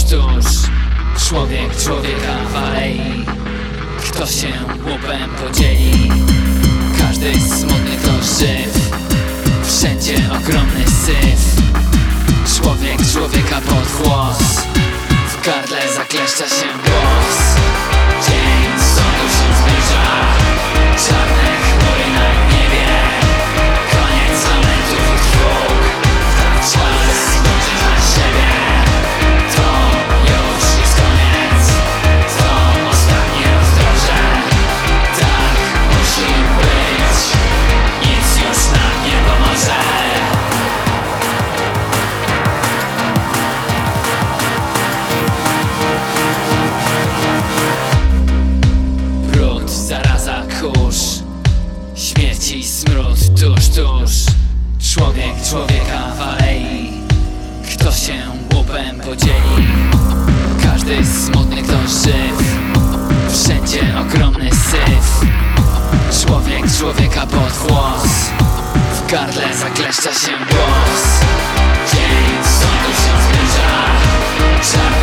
tuż człowiek człowieka w alei. Kto się łupem podzieli? Każdy smutny to żyw, wszędzie ogromny syf. Człowiek człowieka pod włos, w gardle zakleszcza się głos. Dzień sądu się zbliża, czarne chmury na niebie. Koniec lamentów i trwóg, czas spojrzeć na siebie. To już jest koniec, to ostatnie rozdroże. Tak musi być, nic już nam nie pomoże. Brud, zaraza, kurz, śmierci, smród, tuż człowiek człowieka w alei. Kto się łupem podzieli? Każdy smutny kto żyw, wszędzie ogromny syf. Człowiek człowieka pod włos, w gardle zakleszcza się głos. Dzień sądu się zbliża,